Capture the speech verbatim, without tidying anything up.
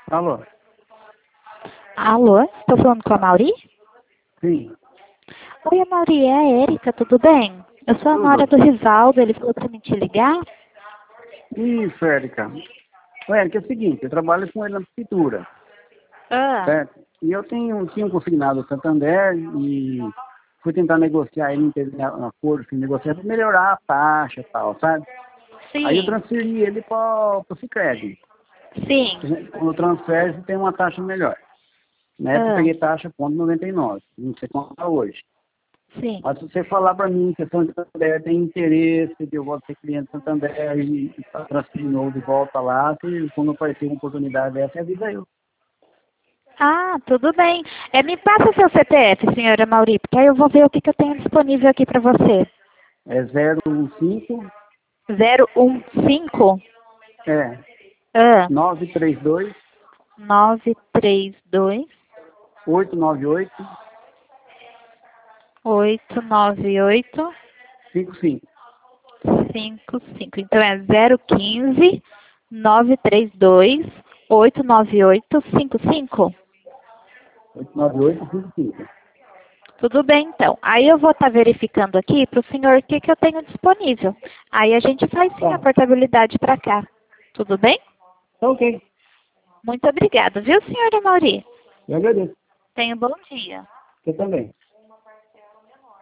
Alô? Alô, estou falando com a Mauri? Sim. Oi, Mauri, é a Érica, tudo bem? Eu sou a Nora Tudo? do Rivaldo, ele falou para mim te ligar. Isso, Érica. Ô, Érica, é o seguinte, eu trabalho com ele na prefeitura, Ah, certo? E eu tenho, tinha um consignado o Santander e fui tentar negociar, ele não teve um acordo, fui negociar para melhorar a taxa e tal, sabe? Aí eu sim, transferi ele para o Sicredi. sim. Quando transfere, você tem uma taxa melhor. Na época eu Ah, peguei taxa ponto noventa e nove, não sei quanto está hoje. sim. Mas se você falar para mim que a Santander tem interesse de eu voltar a ser cliente do Santander e transferir de novo de volta lá, se quando aparecer uma oportunidade dessa, avisa eu. Ah, tudo bem. É, me passa seu C P F, senhora Mauri, porque aí eu vou ver o que, que eu tenho disponível aqui para você. É zero um cinco, Zero um cinco. é, Ah, nove três dois, nove três dois oito nove oito, oito nove oito cinco cinco. cinco cinco. Então é zero quinze nove três dois oito nove oito cinco cinco. oito nove oito, cinco cinco. Tudo bem, então. Aí eu vou estar verificando aqui para o senhor o que, que eu tenho disponível. Aí a gente faz sim a Tá, portabilidade para cá. Tudo bem? tá ok. Muito obrigada, viu, senhora Mauri? Eu agradeço. Tenha um bom dia. Você também.